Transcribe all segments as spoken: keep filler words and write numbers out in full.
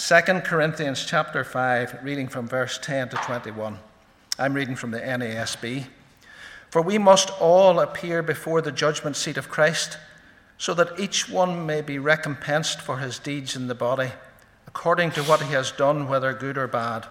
Second Corinthians chapter five, reading from verse ten to twenty-one. I'm reading from the N A S B. For we must all appear before the judgment seat of Christ, so that each one may be recompensed for his deeds in the body, according to what he has done, whether good or bad.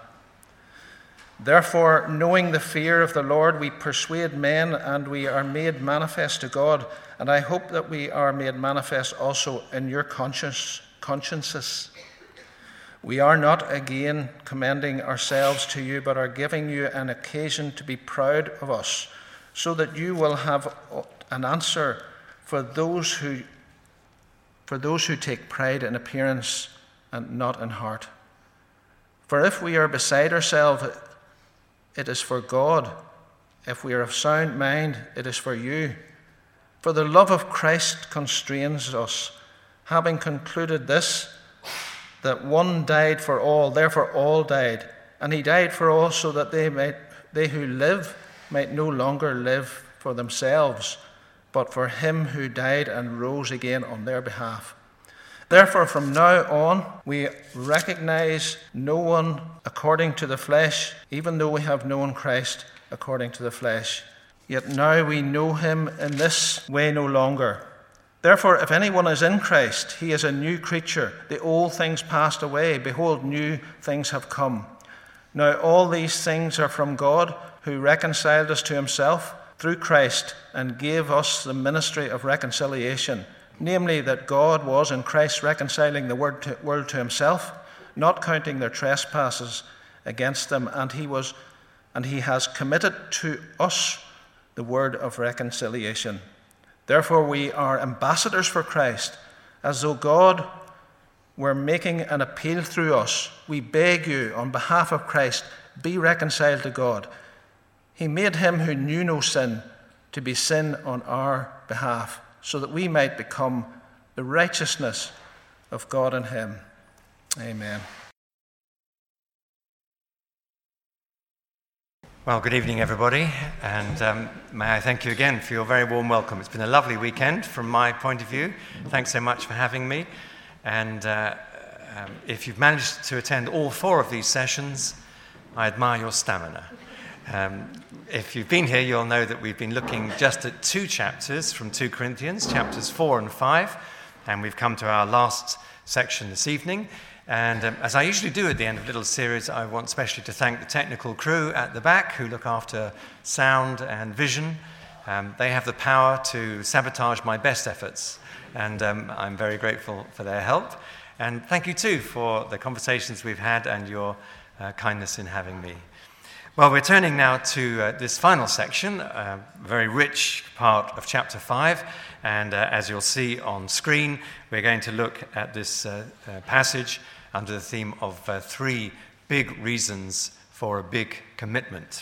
Therefore, knowing the fear of the Lord, we persuade men, and we are made manifest to God, and I hope that we are made manifest also in your conscience, consciences. We are not again commending ourselves to you, but are giving you an occasion to be proud of us, so that you will have an answer for those who for those who take pride in appearance and not in heart. For if we are beside ourselves, it is for God. If we are of sound mind, it is for you. For the love of Christ constrains us, having concluded this, that one died for all, therefore all died. And he died for all, so that they might, they who live might no longer live for themselves, but for him who died and rose again on their behalf. Therefore, from now on, we recognize no one according to the flesh, even though we have known Christ according to the flesh. Yet now we know him in this way no longer. Therefore, if anyone is in Christ, he is a new creature. The old things passed away. Behold, new things have come. Now all these things are from God, who reconciled us to himself through Christ and gave us the ministry of reconciliation. Namely, that God was in Christ reconciling the world to, world to himself, not counting their trespasses against them, and he was, and he has committed to us the word of reconciliation. Therefore, we are ambassadors for Christ, as though God were making an appeal through us. We beg you, on behalf of Christ, be reconciled to God. He made him who knew no sin to be sin on our behalf, so that we might become the righteousness of God in him. Amen. Well, good evening, everybody, and um, may I thank you again for your very warm welcome. It's been a lovely weekend from my point of view. Thanks so much for having me. And uh, um, if you've managed to attend all four of these sessions, I admire your stamina. Um, if you've been here, you'll know that we've been looking just at two chapters from Second Corinthians, chapters four and five, and we've come to our last section this evening. And um, as I usually do at the end of little series, I want especially to thank the technical crew at the back who look after sound and vision. Um, they have the power to sabotage my best efforts, and um, I'm very grateful for their help. And thank you too for the conversations we've had and your uh, kindness in having me. Well, we're turning now to uh, this final section, a very rich part of chapter five, and uh, as you'll see on screen, we're going to look at this uh, uh, passage under the theme of uh, three big reasons for a big commitment.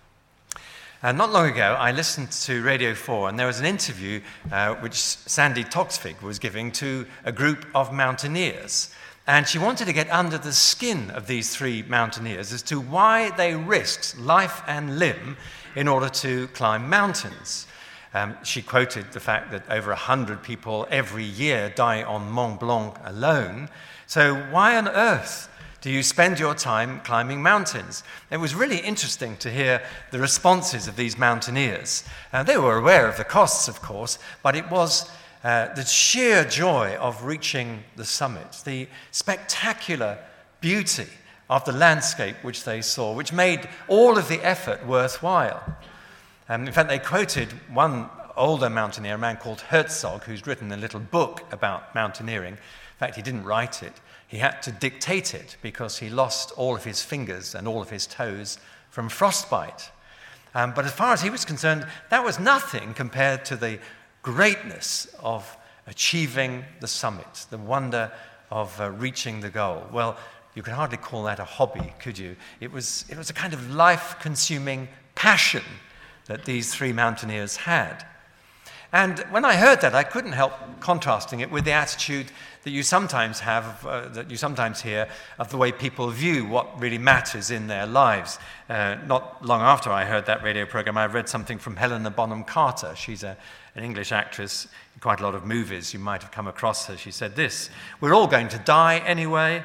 Uh, not long ago, I listened to Radio four, and there was an interview uh, which Sandy Toksvig was giving to a group of mountaineers. And she wanted to get under the skin of these three mountaineers as to why they risked life and limb in order to climb mountains. Um, she quoted the fact that over one hundred people every year die on Mont Blanc alone. So why on earth do you spend your time climbing mountains? It was really interesting to hear the responses of these mountaineers. Uh, they were aware of the costs, of course, but it was Uh, the sheer joy of reaching the summit, the spectacular beauty of the landscape which they saw, which made all of the effort worthwhile. Um, in fact, they quoted one older mountaineer, a man called Herzog, who's written a little book about mountaineering. In fact, he didn't write it. He had to dictate it because he lost all of his fingers and all of his toes from frostbite. Um, but as far as he was concerned, that was nothing compared to the greatness of achieving the summit, the wonder of uh, reaching the goal. Well, you could hardly call that a hobby, could you? It was, it was a kind of life-consuming passion that these three mountaineers had. And when I heard that, I couldn't help contrasting it with the attitude that you sometimes have, uh, that you sometimes hear of the way people view what really matters in their lives. Uh, not long after I heard that radio program, I read something from Helena Bonham Carter. She's a, an English actress in quite a lot of movies. You might have come across her. She said this: "We're all going to die anyway,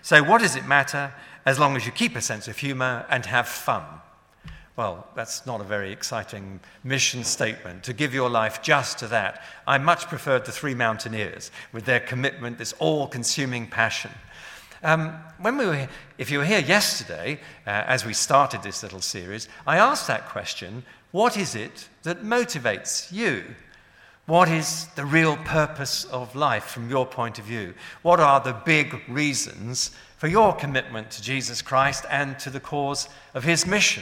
So what does it matter as long as you keep a sense of humor and have fun? Well, that's not a very exciting mission statement, to give your life just to that. I much preferred the Three Mountaineers with their commitment, this all-consuming passion. Um, when we were, if you were here yesterday, uh, as we started this little series, I asked that question, what is it that motivates you? What is the real purpose of life from your point of view? What are the big reasons for your commitment to Jesus Christ and to the cause of his mission?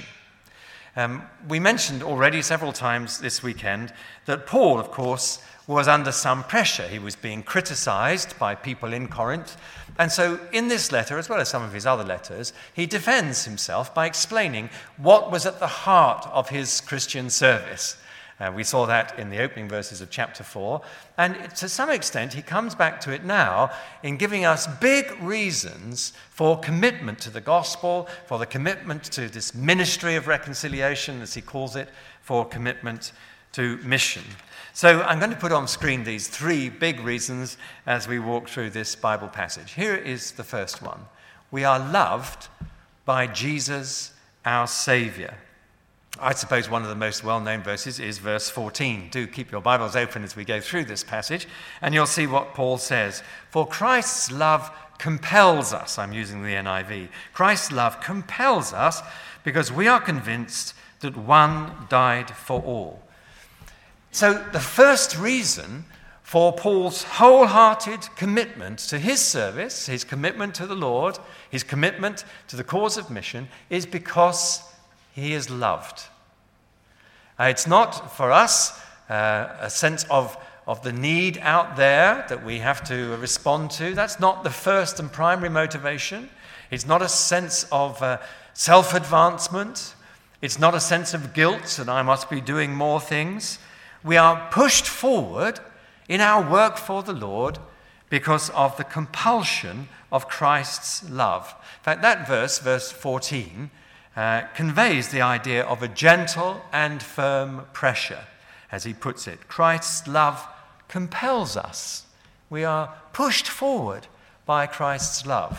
Um, we mentioned already several times this weekend that Paul, of course, was under some pressure. He was being criticized by people in Corinth. And so in this letter, as well as some of his other letters, he defends himself by explaining what was at the heart of his Christian service. Uh, we saw that in the opening verses of chapter four. And to some extent, he comes back to it now in giving us big reasons for commitment to the gospel, for the commitment to this ministry of reconciliation, as he calls it, for commitment to mission. So I'm going to put on screen these three big reasons as we walk through this Bible passage. Here is the first one. We are loved by Jesus, our Savior. I suppose one of the most well-known verses is verse fourteen. Do keep your Bibles open as we go through this passage, and you'll see what Paul says. For Christ's love compels us, I'm using the N I V, Christ's love compels us because we are convinced that one died for all. So the first reason for Paul's wholehearted commitment to his service, his commitment to the Lord, his commitment to the cause of mission, is because he is loved. Uh, it's not for us uh, a sense of, of the need out there that we have to respond to. That's not the first and primary motivation. It's not a sense of uh, self-advancement. It's not a sense of guilt and I must be doing more things. We are pushed forward in our work for the Lord because of the compulsion of Christ's love. In fact, that verse, verse fourteen, Uh, conveys the idea of a gentle and firm pressure, as he puts it. Christ's love compels us. We are pushed forward by Christ's love.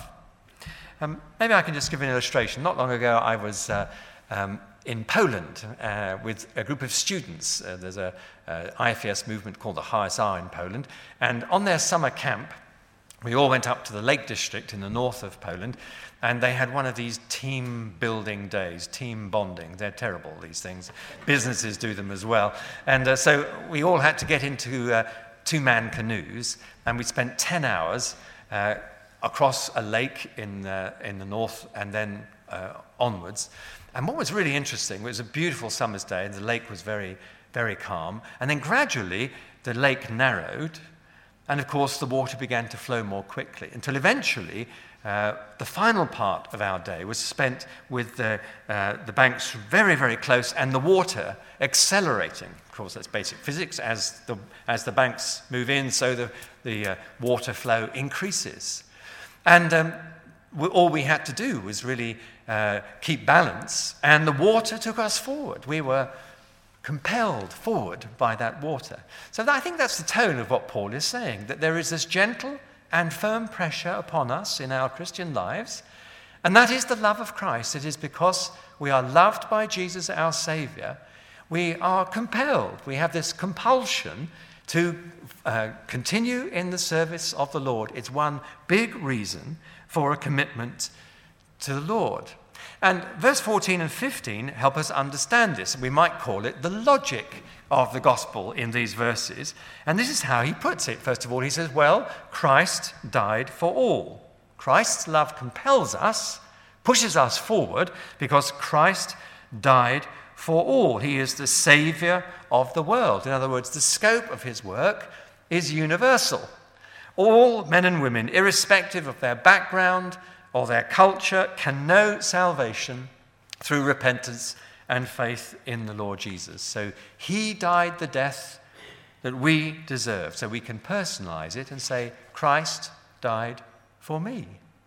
Um, maybe I can just give an illustration. Not long ago, I was uh, um, in Poland uh, with a group of students. Uh, there's a, a I F E S movement called the H S R in Poland, and on their summer camp, we all went up to the Lake District in the north of Poland, and they had one of these team-building days, team bonding. They're terrible, these things. Businesses do them as well. And uh, so we all had to get into uh, two-man canoes, and we spent ten hours uh, across a lake in, uh, in the north and then uh, onwards. And what was really interesting, it was a beautiful summer's day, and the lake was very, very calm. And then gradually, the lake narrowed, and of course, the water began to flow more quickly, until eventually, Uh, the final part of our day was spent with the, uh, the banks very, very close and the water accelerating. Of course, that's basic physics. As the, as the banks move in, so the, the uh, water flow increases. And um, we, all we had to do was really uh, keep balance, and the water took us forward. We were compelled forward by that water. So that, I think that's the tone of what Paul is saying, that there is this gentle and firm pressure upon us in our Christian lives, and that is the love of Christ. It is because we are loved by Jesus, our Savior, we are compelled. We have this compulsion to uh, continue in the service of the Lord. It's one big reason for a commitment to the Lord. And verse fourteen and fifteen help us understand this. We might call it the logic of the gospel in these verses. And this is how he puts it. First of all, he says, well, Christ died for all. Christ's love compels us, pushes us forward, because Christ died for all. He is the Savior of the world. In other words, the scope of his work is universal. All men and women, irrespective of their background or their culture, can know salvation through repentance and faith in the Lord Jesus. So he died the death that we deserve. So we can personalize it and say, Christ died for me.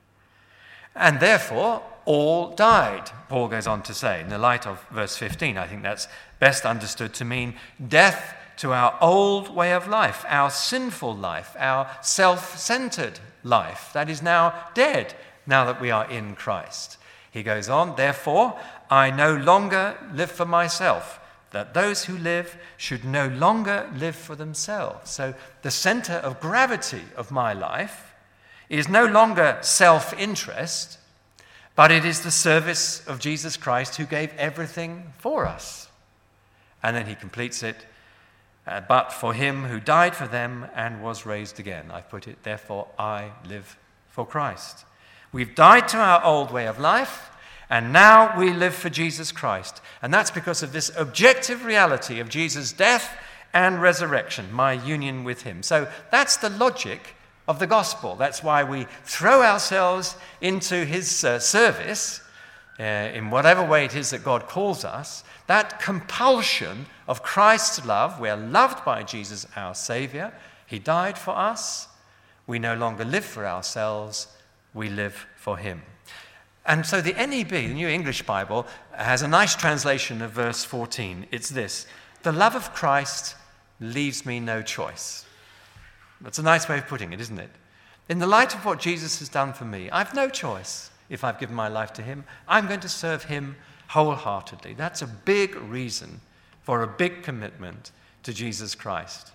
And therefore, all died, Paul goes on to say, in the light of verse fifteen. I think that's best understood to mean death to our old way of life, our sinful life, our self-centered life that is now dead now that we are in Christ. He goes on, therefore, I no longer live for myself, that those who live should no longer live for themselves. So the center of gravity of my life is no longer self-interest, but it is the service of Jesus Christ who gave everything for us. And then he completes it, uh, but for him who died for them and was raised again. I put it, therefore I live for Christ. We've died to our old way of life, and now we live for Jesus Christ. And that's because of this objective reality of Jesus' death and resurrection, my union with him. So that's the logic of the gospel. That's why we throw ourselves into his uh, service uh, in whatever way it is that God calls us. That compulsion of Christ's love. We're loved by Jesus, our Savior. He died for us. We no longer live for ourselves. We live for him. And so the N E B, the New English Bible, has a nice translation of verse fourteen. It's this: the love of Christ leaves me no choice. That's a nice way of putting it, isn't it? In the light of what Jesus has done for me, I've no choice if I've given my life to him. I'm going to serve him wholeheartedly. That's a big reason for a big commitment to Jesus Christ.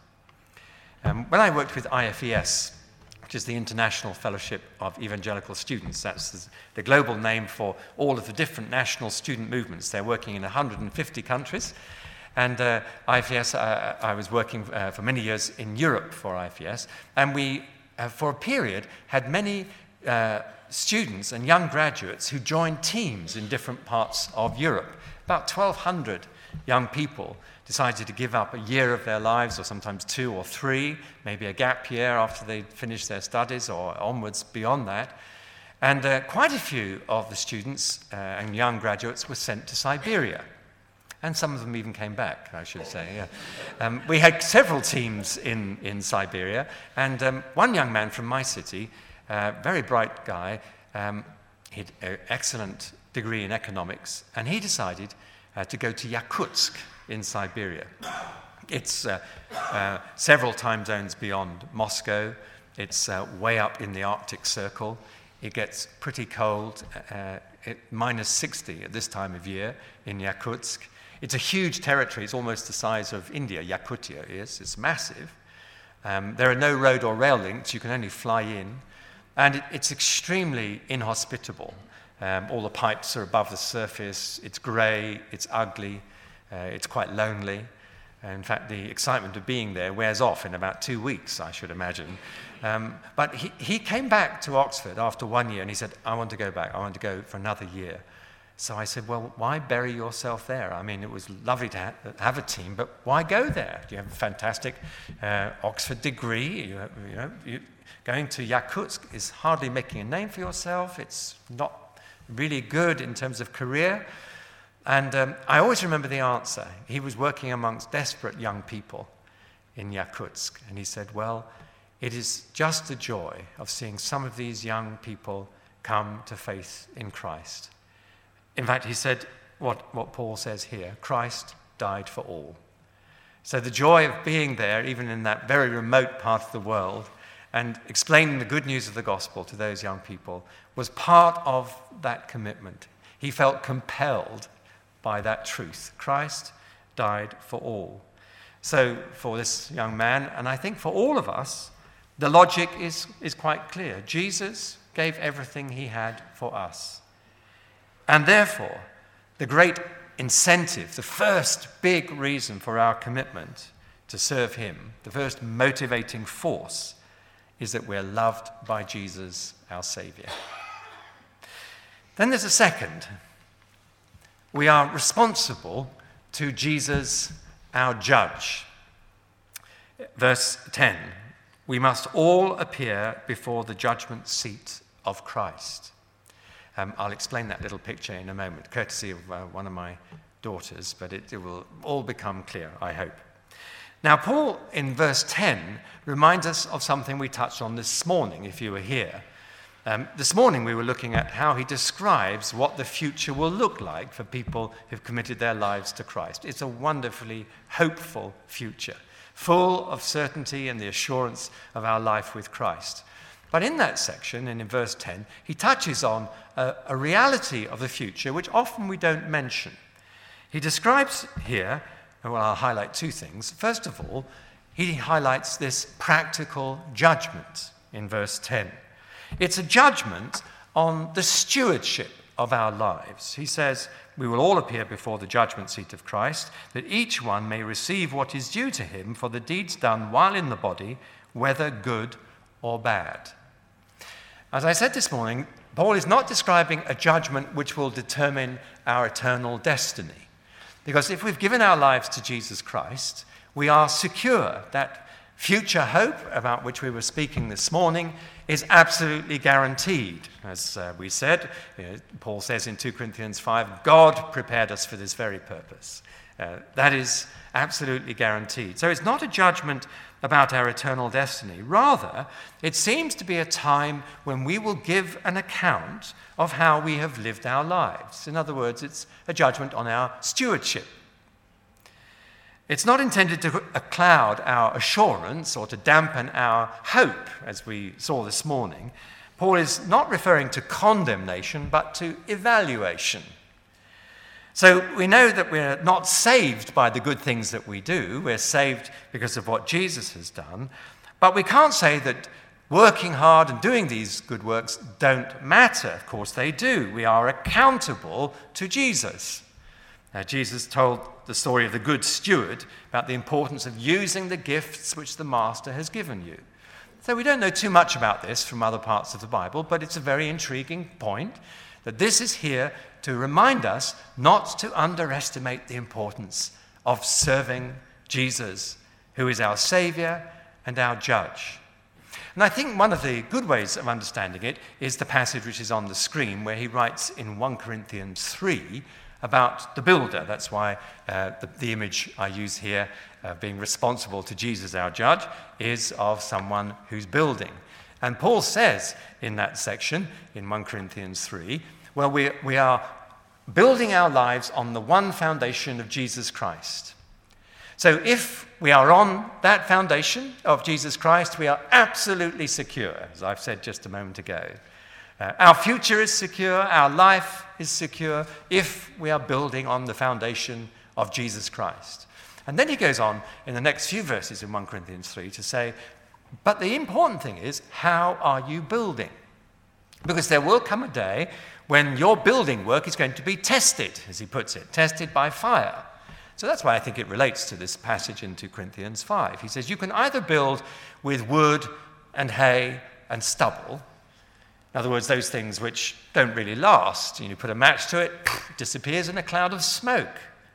Um, when I worked with I F E S, which is the International Fellowship of Evangelical Students. That's the global name for all of the different national student movements. They're working in one hundred fifty countries. And uh, I F E S, uh, I was working uh, for many years in Europe for I F E S. And we, uh, for a period, had many uh, students and young graduates who joined teams in different parts of Europe. About twelve hundred young people decided to give up a year of their lives, or sometimes two or three, maybe a gap year after they'd finished their studies or onwards beyond that. And uh, quite a few of the students uh, and young graduates were sent to Siberia. And some of them even came back, I should say. Yeah. Um, we had several teams in, in Siberia, and um, one young man from my city, uh, very bright guy, um, he had an excellent degree in economics, and he decided uh, to go to Yakutsk in Siberia. It's uh, uh, several time zones beyond Moscow. It's uh, way up in the Arctic Circle. It gets pretty cold, uh, at minus sixty at this time of year in Yakutsk. It's a huge territory. It's almost the size of India, Yakutia is. It's massive. Um, there are no road or rail links. You can only fly in. And it, it's extremely inhospitable. Um, all the pipes are above the surface. It's grey. It's ugly. Uh, it's quite lonely. In fact, the excitement of being there wears off in about two weeks, I should imagine. Um, but he, he came back to Oxford after one year, and he said, I want to go back. I want to go for another year. So I said, well, why bury yourself there? I mean, it was lovely to ha- have a team, but why go there? You have a fantastic uh, Oxford degree. You, have, you know, you, going to Yakutsk is hardly making a name for yourself. It's not really good in terms of career. And um, I always remember the answer. He was working amongst desperate young people in Yakutsk. And he said, well, it is just the joy of seeing some of these young people come to faith in Christ. In fact, he said what, what Paul says here, Christ died for all. So the joy of being there, even in that very remote part of the world, and explaining the good news of the gospel to those young people was part of that commitment. He felt compelled by that truth. Christ died for all. So for this young man, and I think for all of us, the logic is, is quite clear. Jesus gave everything he had for us. And therefore, the great incentive, the first big reason for our commitment to serve him, the first motivating force, is that we're loved by Jesus, our Savior. Then there's a second. We are responsible to Jesus, our judge. Verse ten, we must all appear before the judgment seat of Christ. Um, I'll explain that little picture in a moment, courtesy of uh, one of my daughters, but it, it will all become clear, I hope. Now, Paul, in verse ten, reminds us of something we touched on this morning, if you were here. Um, this morning we were looking at how he describes what the future will look like for people who've committed their lives to Christ. It's a wonderfully hopeful future, full of certainty and the assurance of our life with Christ. But in that section, and in verse ten, he touches on a, a reality of the future which often we don't mention. He describes here, well, I'll highlight two things. First of all, he highlights this practical judgment in verse ten. It's a judgment on the stewardship of our lives. He says, we will all appear before the judgment seat of Christ, that each one may receive what is due to him for the deeds done while in the body, whether good or bad. As I said this morning, Paul is not describing a judgment which will determine our eternal destiny. Because if we've given our lives to Jesus Christ, we are secure. That future hope about which we were speaking this morning is absolutely guaranteed. As uh, we said, you know, Paul says in two Corinthians five, God prepared us for this very purpose. Uh, that is absolutely guaranteed. So it's not a judgment about our eternal destiny. Rather, it seems to be a time when we will give an account of how we have lived our lives. In other words, it's a judgment on our stewardship. It's not intended to cloud our assurance or to dampen our hope, as we saw this morning. Paul is not referring to condemnation, but to evaluation. So we know that we're not saved by the good things that we do. We're saved because of what Jesus has done. But we can't say that working hard and doing these good works don't matter. Of course they do. We are accountable to Jesus. Now, Jesus told the story of the good steward about the importance of using the gifts which the master has given you. So we don't know too much about this from other parts of the Bible, but it's a very intriguing point that this is here to remind us not to underestimate the importance of serving Jesus, who is our Savior and our Judge. And I think one of the good ways of understanding it is the passage which is on the screen, where he writes in First Corinthians three about the builder. That's why uh, the, the image I use here, uh, being responsible to Jesus, our Judge, is of someone who's building. And Paul says in that section, in First Corinthians three, well, we, we are building our lives on the one foundation of Jesus Christ. So if we are on that foundation of Jesus Christ, we are absolutely secure, as I've said just a moment ago. Uh, our future is secure, our life is secure, if we are building on the foundation of Jesus Christ. And then he goes on in the next few verses in First Corinthians three to say, but the important thing is, how are you building? Because there will come a day when your building work is going to be tested, as he puts it, tested by fire. So that's why I think it relates to this passage in Second Corinthians five. He says, you can either build with wood and hay and stubble. In other words, those things which don't really last. You put a match to it, it disappears in a cloud of smoke.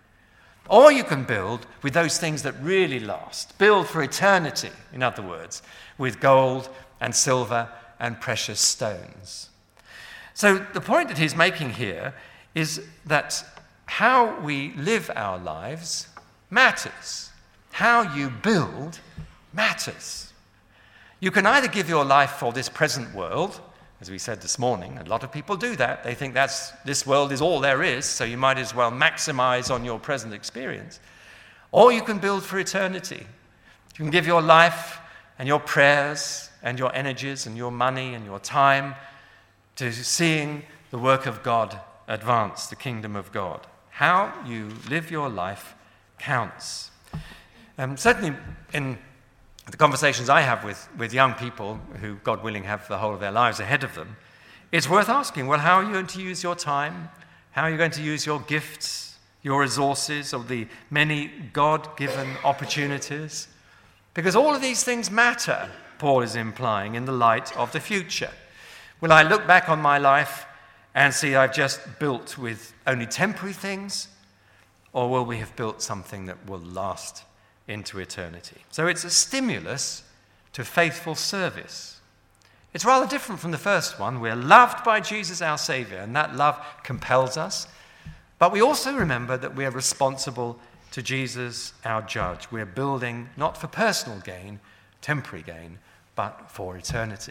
Or you can build with those things that really last. Build for eternity, in other words, with gold and silver and precious stones. So the point that he's making here is that how we live our lives matters. How you build matters. You can either give your life for this present world, as we said this morning. A lot of people do that. They think that's this world is all there is, so you might as well maximize on your present experience. Or you can build for eternity. You can give your life and your prayers and your energies and your money and your time to seeing the work of God advance, the kingdom of God. How you live your life counts. Um, certainly in the conversations I have with, with young people who, God willing, have the whole of their lives ahead of them, it's worth asking, well, how are you going to use your time? How are you going to use your gifts, your resources, or the many God-given opportunities? Because all of these things matter, Paul is implying, in the light of the future. Will I look back on my life and see I've just built with only temporary things? Or will we have built something that will last into eternity? So it's a stimulus to faithful service. It's rather different from the first one. We're loved by Jesus, our Savior, and that love compels us. But we also remember that we are responsible to Jesus, our Judge. We're building not for personal gain, temporary gain, but for eternity.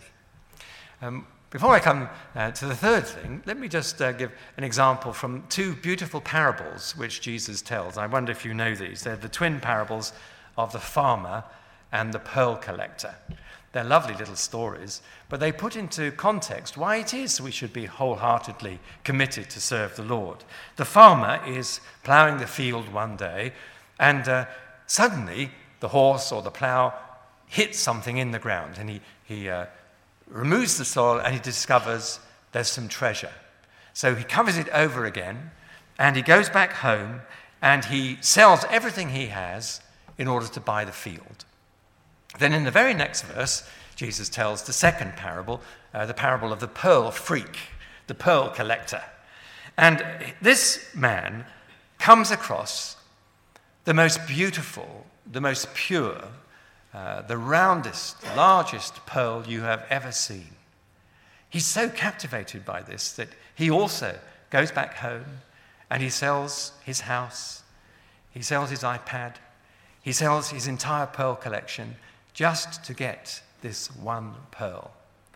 Um, Before I come uh, to the third thing, let me just uh, give an example from two beautiful parables which Jesus tells. I wonder if you know these. They're the twin parables of the farmer and the pearl collector. They're lovely little stories, but they put into context why it is we should be wholeheartedly committed to serve the Lord. The farmer is ploughing the field one day, and uh, suddenly the horse or the plough hits something in the ground, and he, he uh, removes the soil, and he discovers there's some treasure. So he covers it over again, and he goes back home, and he sells everything he has in order to buy the field. Then in the very next verse, Jesus tells the second parable, uh, the parable of the pearl freak, the pearl collector. And this man comes across the most beautiful, the most pure, uh, the roundest, largest pearl you have ever seen. He's so captivated by this that he also goes back home and he sells his house, he sells his iPad, he sells his entire pearl collection just to get this one pearl.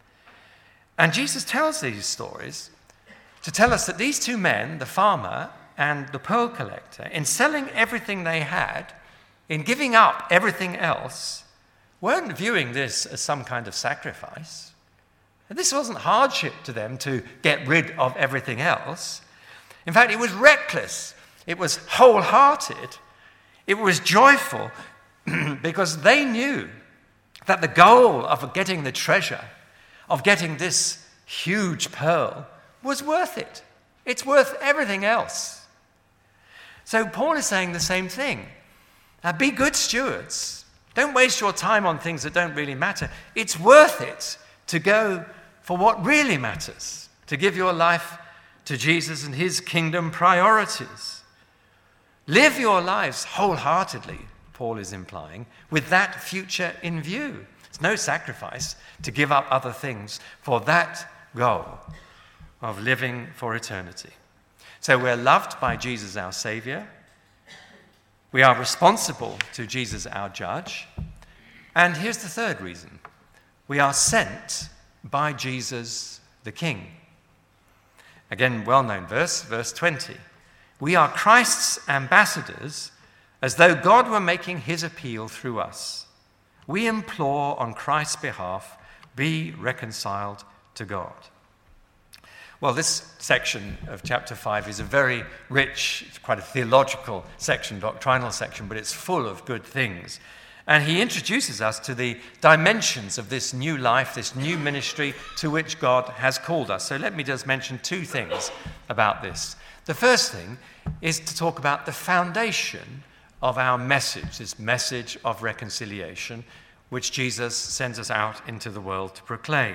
And Jesus tells these stories to tell us that these two men, the farmer and the pearl collector, in selling everything they had, in giving up everything else, weren't viewing this as some kind of sacrifice. This wasn't hardship to them to get rid of everything else. In fact, it was reckless. It was wholehearted. It was joyful because they knew that the goal of getting the treasure, of getting this huge pearl, was worth it. It's worth everything else. So Paul is saying the same thing. Now, be good stewards. Don't waste your time on things that don't really matter. It's worth it to go for what really matters, to give your life to Jesus and his kingdom priorities. Live your lives wholeheartedly, Paul is implying, with that future in view. It's no sacrifice to give up other things for that goal of living for eternity. So we're loved by Jesus, our Savior. We are responsible to Jesus, our Judge. And here's the third reason. We are sent by Jesus, the King. Again, well-known verse, verse twenty. We are Christ's ambassadors, as though God were making his appeal through us. We implore on Christ's behalf, be reconciled to God. Well, this section of chapter five is a very rich, it's quite a theological section, doctrinal section, but it's full of good things. And he introduces us to the dimensions of this new life, this new ministry to which God has called us. So let me just mention two things about this. The first thing is to talk about the foundation of our message, this message of reconciliation, which Jesus sends us out into the world to proclaim.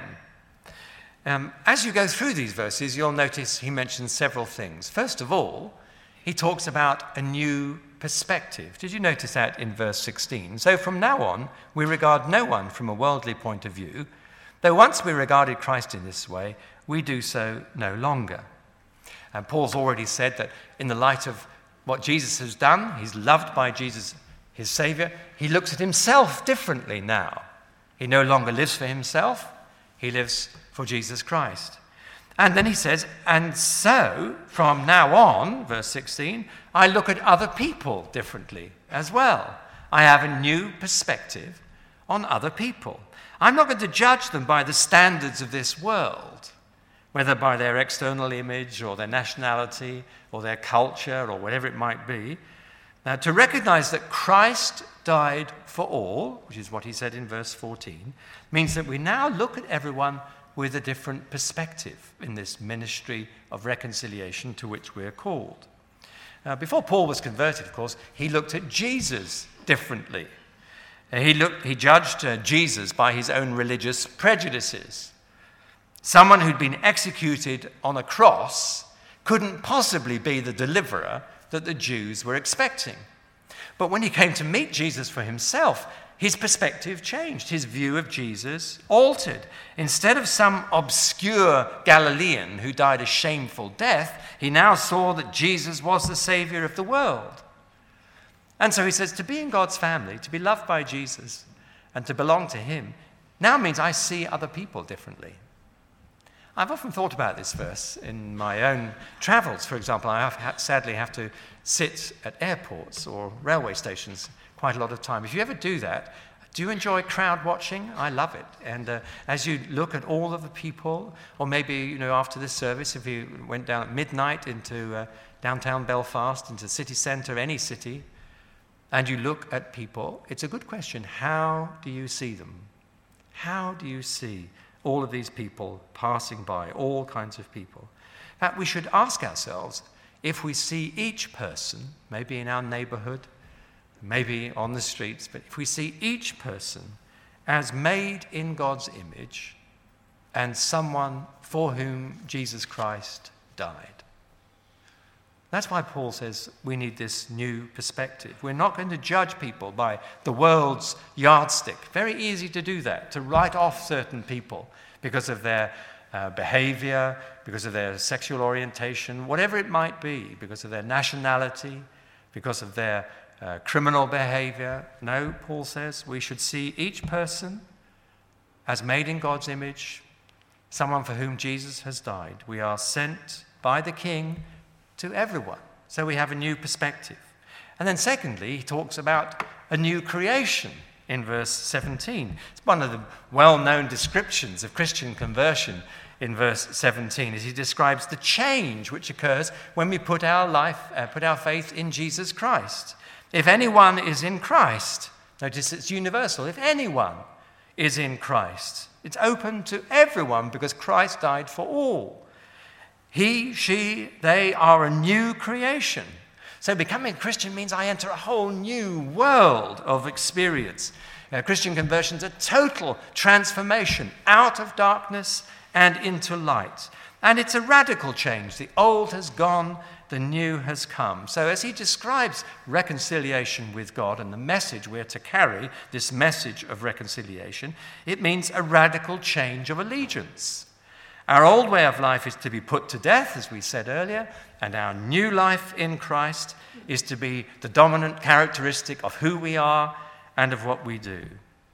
Um, as you go through these verses, you'll notice he mentions several things. First of all, he talks about a new perspective. Did you notice that in verse sixteen? So from now on, we regard no one from a worldly point of view, though once we regarded Christ in this way, we do so no longer. And Paul's already said that in the light of what Jesus has done, he's loved by Jesus, his Savior, he looks at himself differently now. He no longer lives for himself, he lives for Jesus Christ. And then he says, and so from now on, verse sixteen, I look at other people differently as well. I have a new perspective on other people. I'm not going to judge them by the standards of this world, whether by their external image or their nationality or their culture or whatever it might be. Now, to recognize that Christ died for all, which is what he said in verse fourteen, means that we now look at everyone with a different perspective in this ministry of reconciliation to which we're called. Now, before Paul was converted, of course, he looked at Jesus differently. He looked, he judged uh, Jesus by his own religious prejudices. Someone who'd been executed on a cross couldn't possibly be the deliverer that the Jews were expecting. But when he came to meet Jesus for himself, his perspective changed. His view of Jesus altered. Instead of some obscure Galilean who died a shameful death, he now saw that Jesus was the Savior of the world. And so he says, to be in God's family, to be loved by Jesus, and to belong to him, now means I see other people differently. I've often thought about this verse in my own travels. For example, I have, sadly have to sit at airports or railway stations quite a lot of time. If you ever do that, Do you enjoy crowd watching? I love it. And uh, as you look at all of the people, or maybe, you know, after this service, if you went down at midnight into uh, downtown Belfast, into the city centre, any city, and you look at people, it's a good question. How do you see them? How do you see all of these people passing by, all kinds of people? In fact, we should ask ourselves, if we see each person, maybe in our neighbourhood, maybe on the streets, but if we see each person as made in God's image and someone for whom Jesus Christ died. That's why Paul says we need this new perspective. We're not going to judge people by the world's yardstick. Very easy to do that, to write off certain people because of their uh, behavior, because of their sexual orientation, whatever it might be, because of their nationality, because of their uh, criminal behavior. No, Paul says we should see each person as made in God's image, someone for whom Jesus has died. We are sent by the King to everyone. So we have a new perspective. And then secondly, he talks about a new creation in verse seventeen. It's one of the well-known descriptions of Christian conversion in verse seventeen, as he describes the change which occurs when we put our life, uh, put our faith in Jesus Christ. If anyone is in Christ, notice it's universal, if anyone is in Christ, it's open to everyone because Christ died for all. He, she, they are a new creation. So becoming a Christian means I enter a whole new world of experience. Uh, Christian conversion is a total transformation out of darkness and into light. And it's a radical change. The old has gone, the new has come. So as he describes reconciliation with God and the message we're to carry, this message of reconciliation, it means a radical change of allegiance. Our old way of life is to be put to death, as we said earlier, and our new life in Christ is to be the dominant characteristic of who we are and of what we do.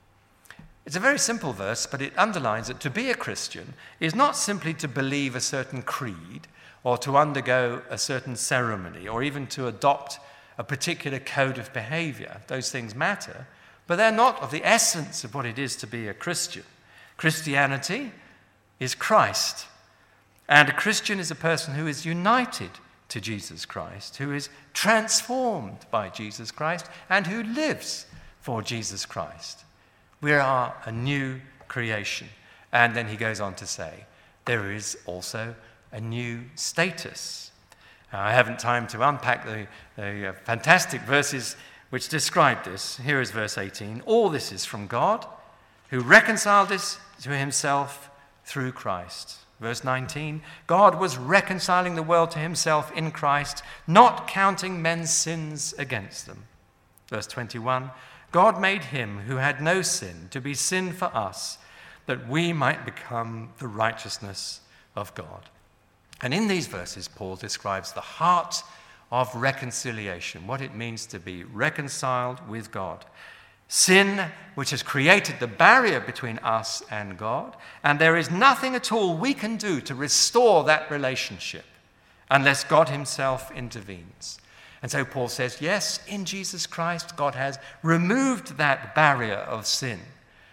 It's a very simple verse, but it underlines that to be a Christian is not simply to believe a certain creed or to undergo a certain ceremony or even to adopt a particular code of behavior. Those things matter, but they're not of the essence of what it is to be a Christian. Christianity is Christ. And a Christian is a person who is united to Jesus Christ, who is transformed by Jesus Christ, and who lives for Jesus Christ. We are a new creation. And then he goes on to say, there is also a new status. Now, I haven't time to unpack the, the fantastic verses which describe this. Here is verse eighteen. All this is from God, who reconciled us to himself through Christ. Verse nineteen, God was reconciling the world to himself in Christ, not counting men's sins against them. Verse twenty-one, God made him who had no sin to be sin for us, that we might become the righteousness of God. And in these verses, Paul describes the heart of reconciliation, what it means to be reconciled with God. Sin, which has created the barrier between us and God, and there is nothing at all we can do to restore that relationship unless God himself intervenes. And so Paul says, yes, in Jesus Christ, God has removed that barrier of sin.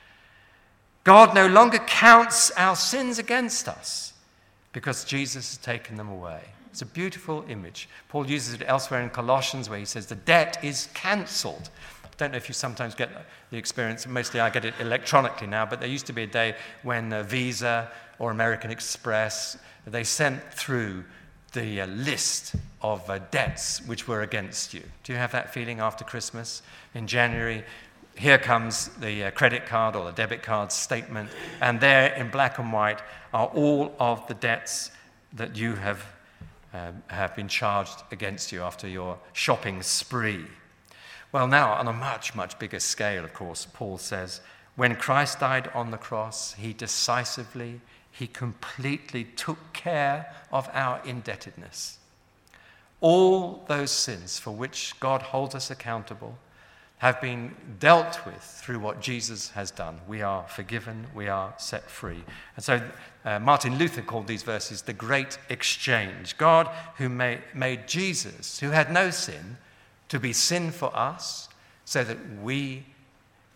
God no longer counts our sins against us because Jesus has taken them away. It's a beautiful image. Paul uses it elsewhere in Colossians where he says the debt is cancelled. I don't know if you sometimes get the experience, mostly I get it electronically now, but there used to be a day when uh, Visa or American Express, they sent through the uh, list of uh, debts which were against you. Do you have that feeling after Christmas? In January, here comes the uh, credit card or the debit card statement, and there in black and white are all of the debts that you have, uh, have been charged against you after your shopping spree. Well, now, on a much, much bigger scale, of course, Paul says, when Christ died on the cross, he decisively, he completely took care of our indebtedness. All those sins for which God holds us accountable have been dealt with through what Jesus has done. We are forgiven, we are set free. And so uh, Martin Luther called these verses the great exchange. God who made, made Jesus, who had no sin, to be sin for us so that we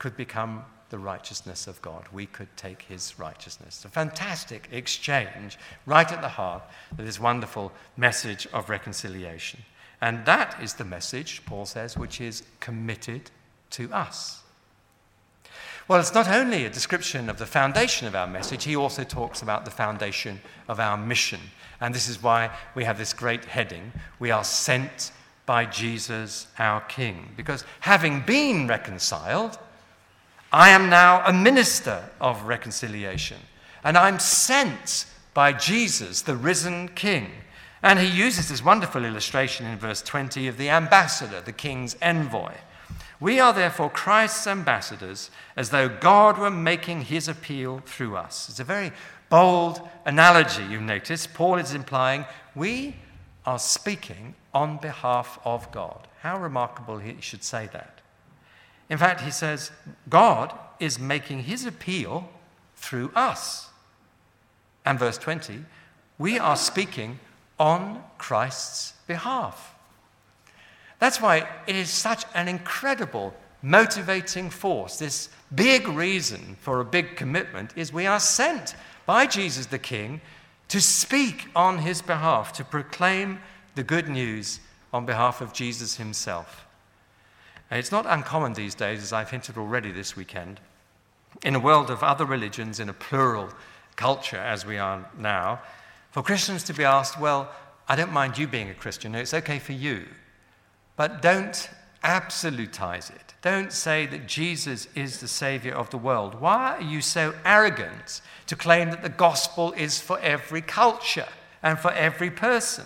could become the righteousness of God. We could take his righteousness. A fantastic exchange right at the heart of this wonderful message of reconciliation. And that is the message, Paul says, which is committed to us. Well, it's not only a description of the foundation of our message, he also talks about the foundation of our mission. And this is why we have this great heading, we are sent by Jesus our King. Because having been reconciled, I am now a minister of reconciliation. And I'm sent by Jesus, the risen King. And he uses this wonderful illustration in verse twenty of the ambassador, the king's envoy. We are therefore Christ's ambassadors, as though God were making his appeal through us. It's a very bold analogy, you notice. Paul is implying we are speaking on behalf of God. How remarkable he should say that. In fact, he says God is making his appeal through us. And verse twenty, we are speaking on Christ's behalf. That's why it is such an incredible motivating force. This big reason for a big commitment is we are sent by Jesus the King to speak on his behalf, to proclaim the good news on behalf of Jesus himself. And it's not uncommon these days, as I've hinted already this weekend, in a world of other religions, in a plural culture as we are now, for Christians to be asked, well, I don't mind you being a Christian, it's okay for you, but don't absolutize it. Don't say that Jesus is the Savior of the world. Why are you so arrogant to claim that the gospel is for every culture and for every person?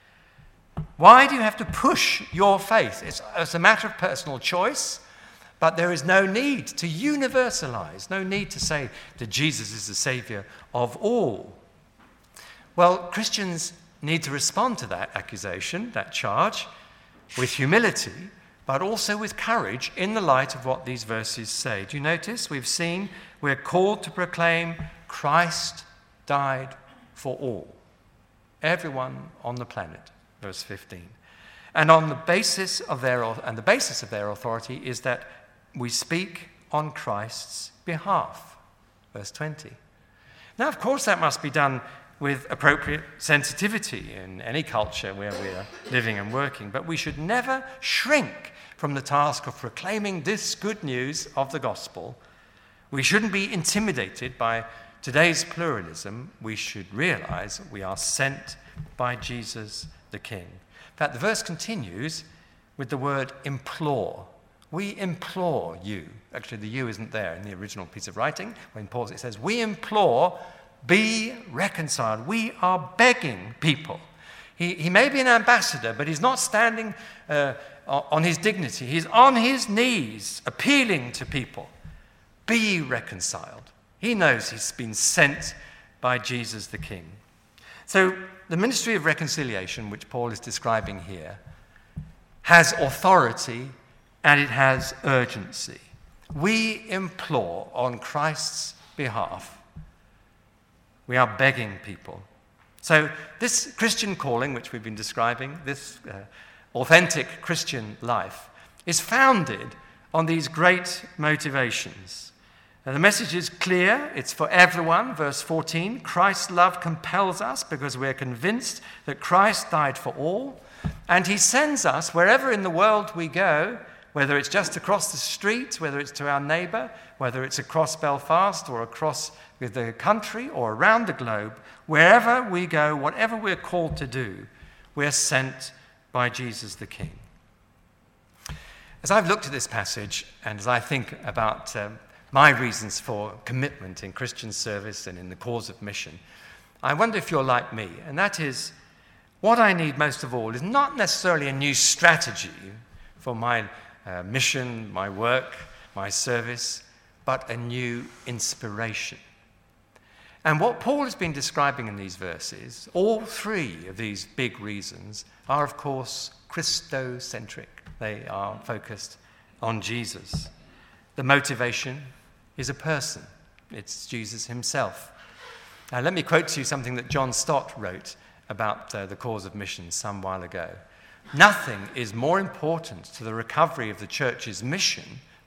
Why do you have to push your faith? It's, it's a matter of personal choice, but there is no need to universalize, no need to say that Jesus is the Savior of all. Well, Christians need to respond to that accusation, that charge, with humility, but also with courage in the light of what these verses say. Do you notice? We've seen we're called to proclaim Christ died for all, everyone on the planet, verse fifteen. And on the basis of their and the basis of their authority is that we speak on Christ's behalf, verse twenty. Now, of course, that must be done with appropriate sensitivity in any culture where we are living and working. But we should never shrink from the task of proclaiming this good news of the gospel. We shouldn't be intimidated by today's pluralism. We should realize we are sent by Jesus the King. In fact, the verse continues with the word implore. We implore you. Actually, the you isn't there in the original piece of writing. When Paul it says, we implore, be reconciled. We are begging people. He, he may be an ambassador, but he's not standing uh, on his dignity. He's on his knees, appealing to people. Be reconciled. He knows he's been sent by Jesus the King. So the ministry of reconciliation, which Paul is describing here, has authority and it has urgency. We implore on Christ's behalf. We are begging people. So this Christian calling, which we've been describing, this uh, authentic Christian life, is founded on these great motivations. Now, the message is clear. It's for everyone. Verse fourteen, Christ's love compels us because we're convinced that Christ died for all, and he sends us wherever in the world we go, whether it's just across the street, whether it's to our neighbour, whether it's across Belfast or across the country or around the globe, wherever we go, whatever we're called to do, we're sent by Jesus the King. As I've looked at this passage and as I think about um, my reasons for commitment in Christian service and in the cause of mission, I wonder if you're like me, and that is, what I need most of all is not necessarily a new strategy for my uh, mission, my work, my service, but a new inspiration. And what Paul has been describing in these verses, all three of these big reasons, are of course Christocentric. They are focused on Jesus. The motivation is a person. It's Jesus himself. Now let me quote to you something that John Stott wrote about uh, the cause of mission some while ago. Nothing is more important to the recovery of the church's mission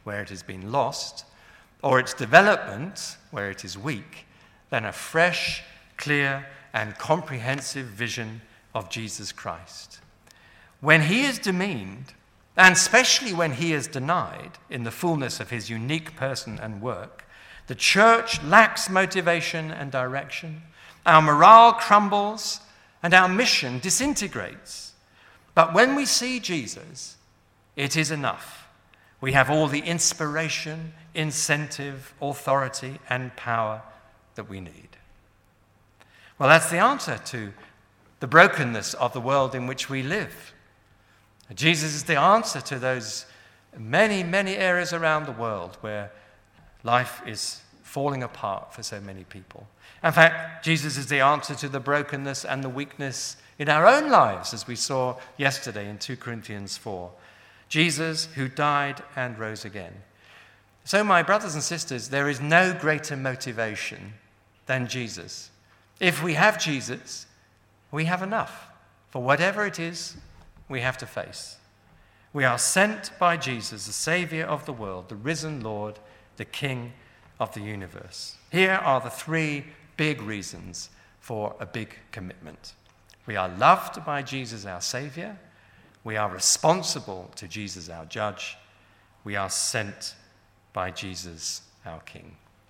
where it has been lost, or its development where it is weak, than a fresh, clear, and comprehensive vision of Jesus Christ. When he is demeaned, and especially when he is denied in the fullness of his unique person and work, the church lacks motivation and direction, our morale crumbles, and our mission disintegrates. But when we see Jesus, it is enough. We have all the inspiration, incentive, authority, and power that we need. Well, that's the answer to the brokenness of the world in which we live. Jesus is the answer to those many, many areas around the world where life is falling apart for so many people. In fact, Jesus is the answer to the brokenness and the weakness in our own lives, as we saw yesterday in Second Corinthians four. Jesus who died and rose again. So, my brothers and sisters, there is no greater motivation than Jesus. If we have Jesus, we have enough for whatever it is we have to face. We are sent by Jesus, the Savior of the world, the risen Lord, the King of the universe. Here are the three big reasons for a big commitment. We are loved by Jesus, our Savior. We are responsible to Jesus, our Judge. We are sent by Jesus, our King.